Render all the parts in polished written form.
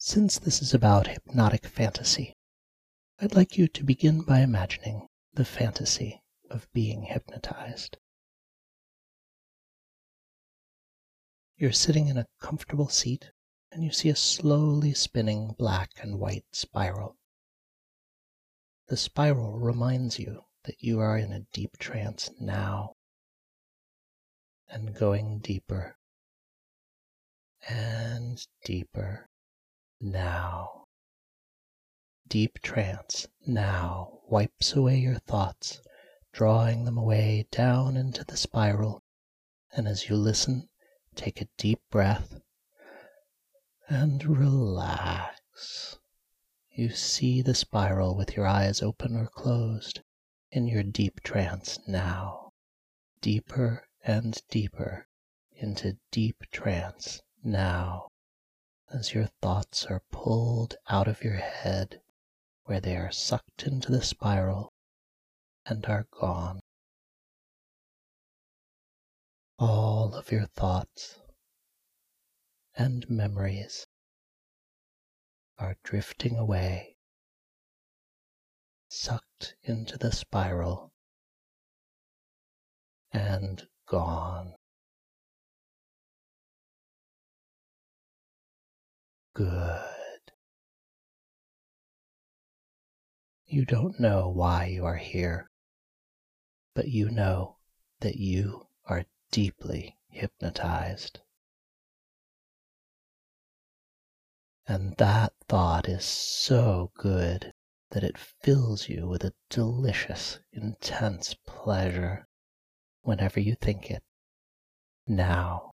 Since this is about hypnotic fantasy, I'd like you to begin by imagining the fantasy of being hypnotized. You're sitting in a comfortable seat and you see a slowly spinning black and white spiral. The spiral reminds you that you are in a deep trance now, and going deeper and deeper now. Deep trance now wipes away your thoughts, drawing them away down into the spiral, and as you listen, take a deep breath and relax. You see the spiral with your eyes open or closed in your deep trance now, deeper and deeper into deep trance now, as your thoughts are pulled out of your head where they are sucked into the spiral and are gone. All of your thoughts and memories are drifting away, sucked into the spiral and gone. Good. You don't know why you are here, but you know that you are deeply hypnotized. And that thought is so good that it fills you with a delicious, intense pleasure whenever you think it. Now,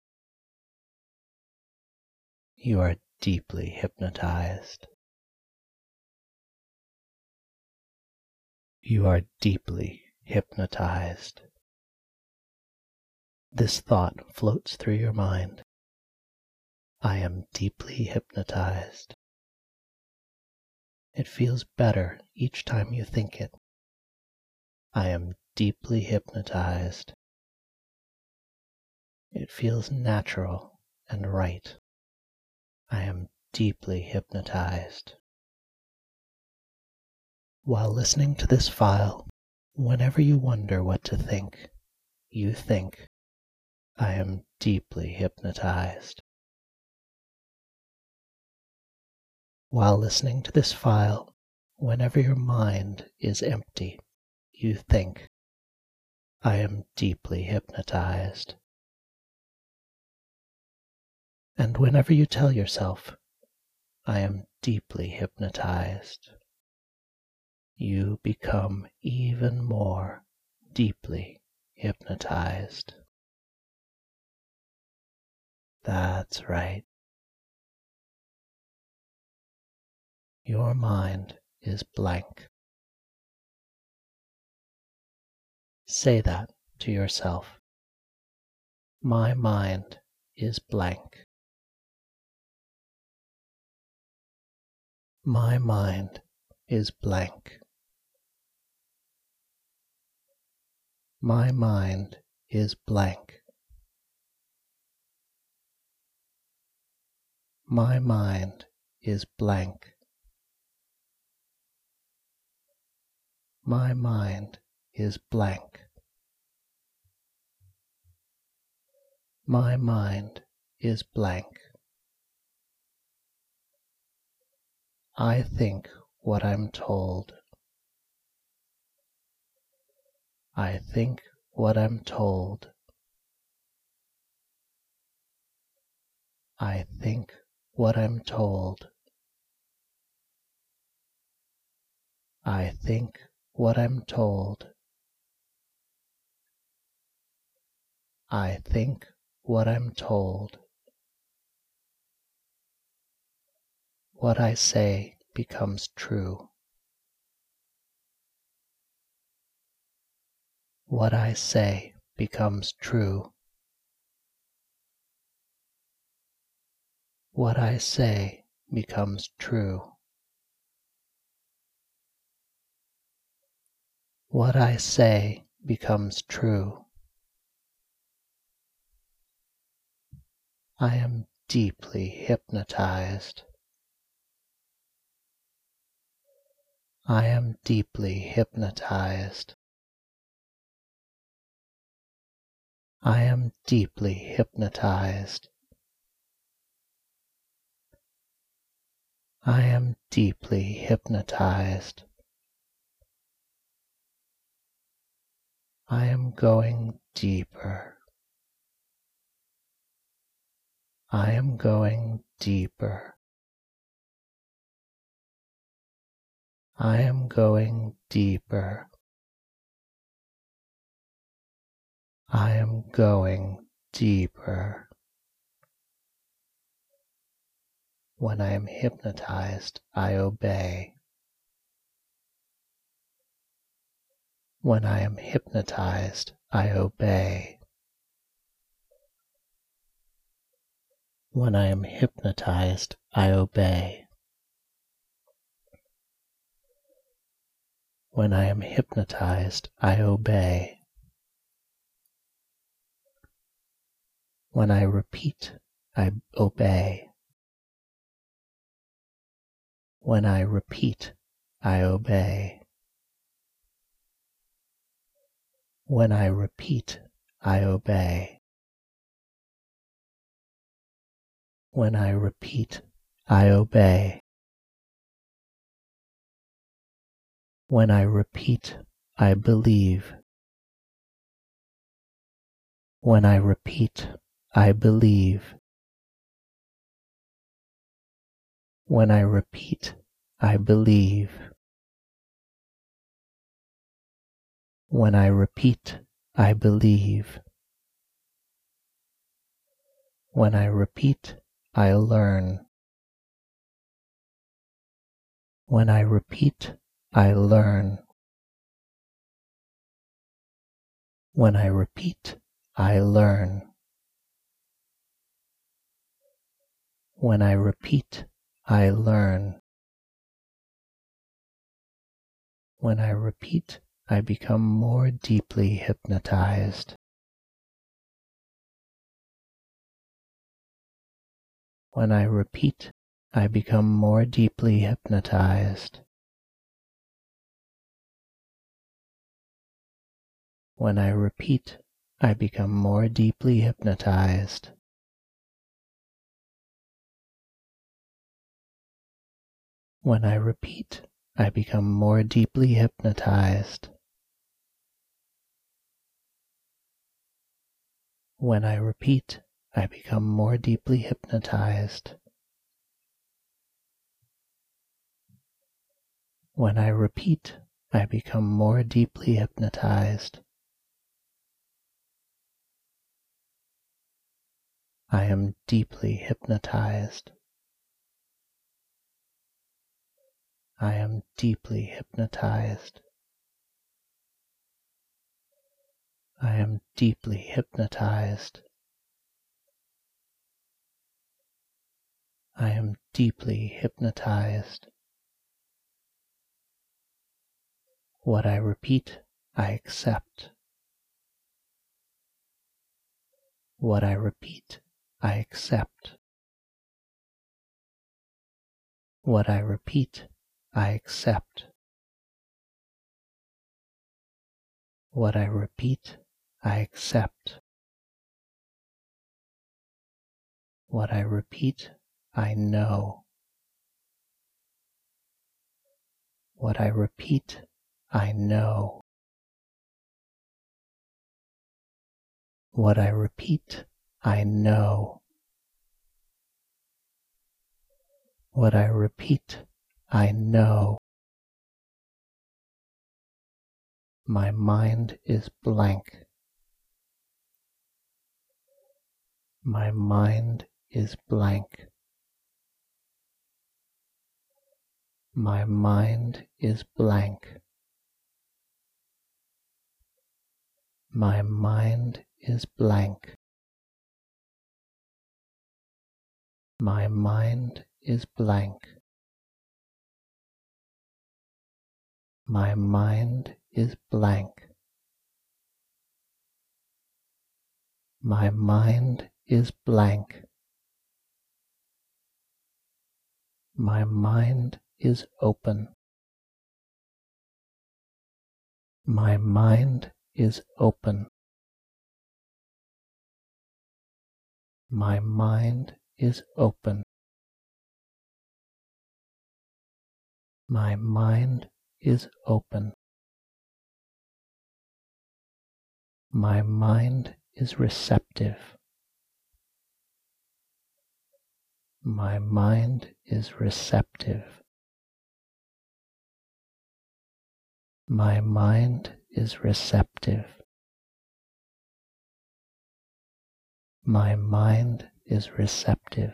you are deeply hypnotized. You are deeply hypnotized. This thought floats through your mind. I am deeply hypnotized. It feels better each time you think it. I am deeply hypnotized. It feels natural and right. I am deeply hypnotized. While listening to this file, whenever you wonder what to think, you think, I am deeply hypnotized. While listening to this file, whenever your mind is empty, you think, I am deeply hypnotized. And whenever you tell yourself, I am deeply hypnotized, you become even more deeply hypnotized. That's right. Your mind is blank. Say that to yourself. My mind is blank. My mind is blank. My mind is blank. My mind is blank. My mind is blank. My mind is blank. I think what I'm told. I think what I'm told. I think what I'm told. I think what I'm told. I think what I'm told. What I say becomes true. What I say becomes true. What I say becomes true. What I say becomes true. I am deeply hypnotized. I am deeply hypnotized. I am deeply hypnotized. I am deeply hypnotized. I am going deeper. I am going deeper. I am going deeper. I am going deeper. When I am hypnotized, I obey. When I am hypnotized, I obey. When I am hypnotized, I obey. When I am hypnotized, I obey. When I repeat, I obey. When I repeat, I obey. When I repeat, I obey. When I repeat, I obey. When I repeat, I believe. When I repeat, I believe. When I repeat, I believe. When I repeat, I believe. When I repeat, I learn. When I repeat, I learn. When I repeat, I learn. When I repeat, I learn. When I repeat, I become more deeply hypnotized. When I repeat, I become more deeply hypnotized. When I repeat, I become more deeply hypnotized. When I repeat, I become more deeply hypnotized. When I repeat, I become more deeply hypnotized. When I repeat, I become more deeply hypnotized. I am deeply hypnotized. I am deeply hypnotized. I am deeply hypnotized. I am deeply hypnotized. What I repeat, I accept. What I repeat, I accept. What I repeat, I accept. What I repeat, I accept. What I repeat, I know. What I repeat, I know. What I repeat, I know. What I repeat, I know. My mind is blank. My mind is blank. My mind is blank. My mind is blank. My mind is blank. My mind is blank. My mind is blank. My mind is open. My mind is open. My mind is open. My mind is open. My mind is receptive. My mind is receptive. My mind is receptive. My mind is receptive.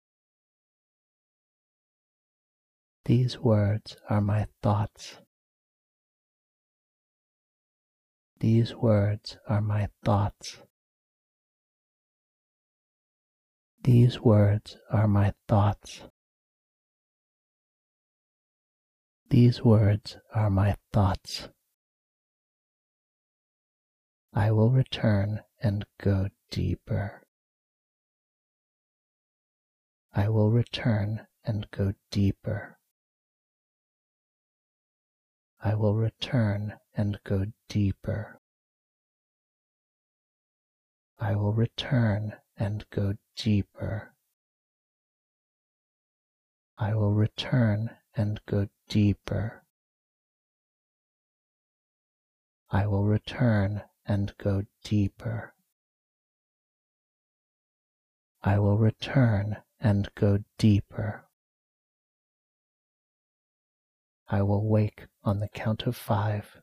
These words are my thoughts. These words are my thoughts. These words are my thoughts. These words are my thoughts. I will return and go deeper. I will return and go deeper. I will return and go deeper. I will return and go deeper. I will return and go deeper. I will return and go deeper. I will return and go deeper. I will wake on the count of 5.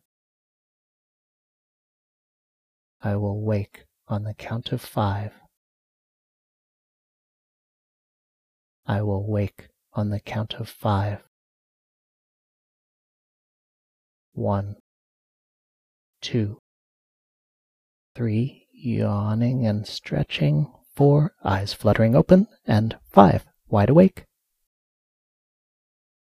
I will wake on the count of 5. I will wake on the count of 5. 1, 2, 3, yawning and stretching. 4, eyes fluttering open. And 5, wide awake.